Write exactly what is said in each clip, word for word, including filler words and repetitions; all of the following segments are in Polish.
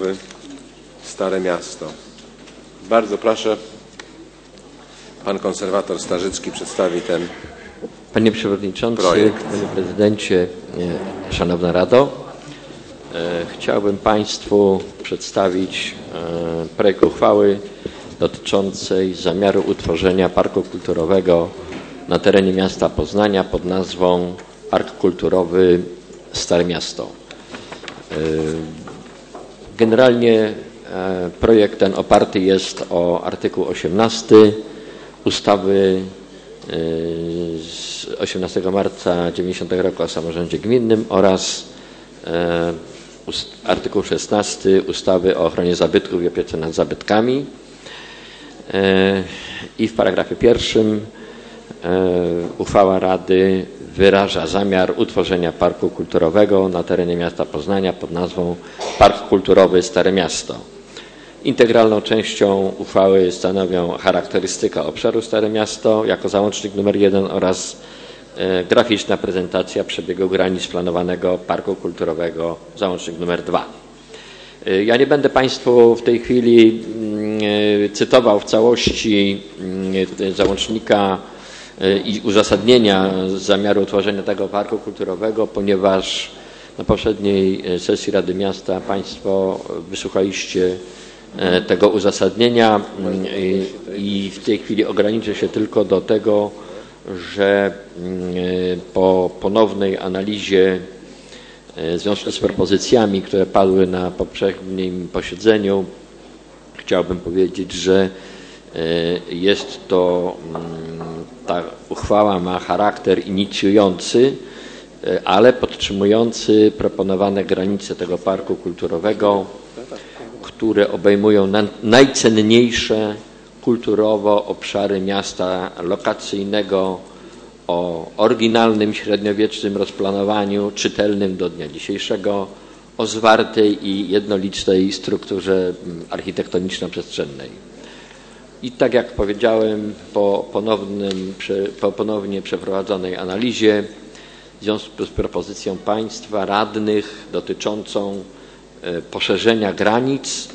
kulturowy Stare Miasto. Bardzo proszę, pan konserwator Starzycki przedstawi ten Panie Przewodniczący, projekt. Panie Prezydencie, Szanowna Rado, chciałbym Państwu przedstawić projekt uchwały dotyczącej zamiaru utworzenia parku kulturowego na terenie miasta Poznania pod nazwą Park Kulturowy Stare Miasto. Generalnie projekt ten oparty jest o artykuł osiemnasty ustawy z osiemnastego marca dziewięćdziesiątego roku o samorządzie gminnym oraz artykuł szesnasty ustawy o ochronie zabytków i opiece nad zabytkami. I w paragrafie pierwszym uchwała Rady wyraża zamiar utworzenia parku kulturowego na terenie miasta Poznania pod nazwą Park Kulturowy Stare Miasto. Integralną częścią uchwały stanowią charakterystyka obszaru Stare Miasto jako załącznik numer jeden oraz graficzna prezentacja przebiegu granic planowanego parku kulturowego załącznik numer dwa. Ja nie będę Państwu w tej chwili cytował w całości załącznika i uzasadnienia zamiaru utworzenia tego parku kulturowego, ponieważ na poprzedniej sesji Rady Miasta Państwo wysłuchaliście tego uzasadnienia i w tej chwili ograniczę się tylko do tego, że po ponownej analizie w związku z propozycjami, które padły na poprzednim posiedzeniu, chciałbym powiedzieć, że jest to, ta uchwała ma charakter inicjujący, ale podtrzymujący proponowane granice tego parku kulturowego, które obejmują najcenniejsze kulturowo obszary miasta lokacyjnego o oryginalnym, średniowiecznym rozplanowaniu, czytelnym do dnia dzisiejszego, o zwartej i jednolitej strukturze architektoniczno-przestrzennej. I tak jak powiedziałem, po, ponownym, po ponownie przeprowadzonej analizie w związku z propozycją Państwa radnych dotyczącą poszerzenia granic,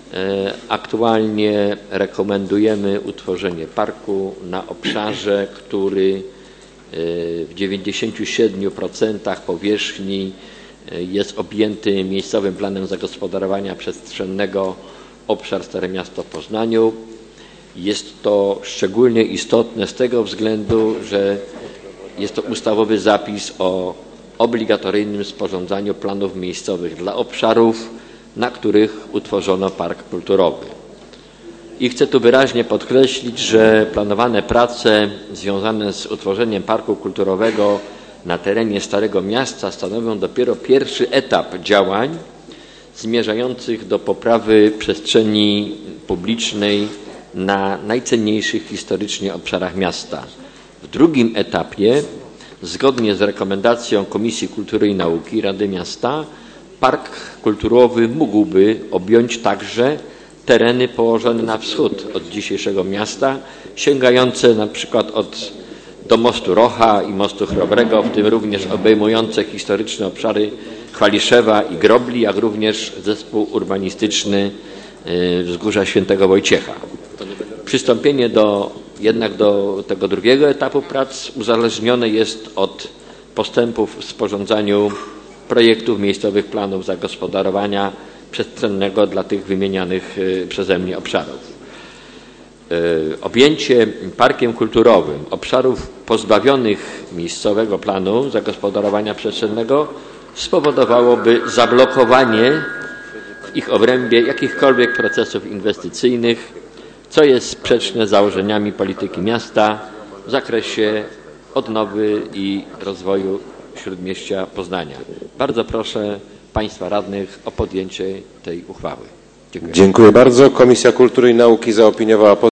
aktualnie rekomendujemy utworzenie parku na obszarze, który w dziewięćdziesięciu siedmiu procentach powierzchni jest objęty miejscowym planem zagospodarowania przestrzennego obszar Stare Miasto w Poznaniu. Jest to szczególnie istotne z tego względu, że jest to ustawowy zapis o obligatoryjnym sporządzaniu planów miejscowych dla obszarów, na których utworzono park kulturowy. I chcę tu wyraźnie podkreślić, że planowane prace związane z utworzeniem parku kulturowego na terenie Starego Miasta stanowią dopiero pierwszy etap działań zmierzających do poprawy przestrzeni publicznej na najcenniejszych historycznie obszarach miasta. W drugim etapie, zgodnie z rekomendacją Komisji Kultury i Nauki Rady Miasta, park kulturowy mógłby objąć także tereny położone na wschód od dzisiejszego miasta, sięgające na przykład od, do mostu Rocha i mostu Chrobrego, w tym również obejmujące historyczne obszary Chwaliszewa i Grobli, jak również zespół urbanistyczny Wzgórza Świętego Wojciecha. Przystąpienie do, jednak do tego drugiego etapu prac uzależnione jest od postępów w sporządzaniu projektów miejscowych planów zagospodarowania przestrzennego dla tych wymienianych przeze mnie obszarów. Objęcie parkiem kulturowym obszarów pozbawionych miejscowego planu zagospodarowania przestrzennego spowodowałoby zablokowanie w ich obrębie jakichkolwiek procesów inwestycyjnych, co jest sprzeczne z założeniami polityki miasta w zakresie odnowy i rozwoju Śródmieścia Poznania. Bardzo proszę Państwa radnych o podjęcie tej uchwały. Dziękuję. Dziękuję bardzo. Komisja Kultury i Nauki zaopiniowała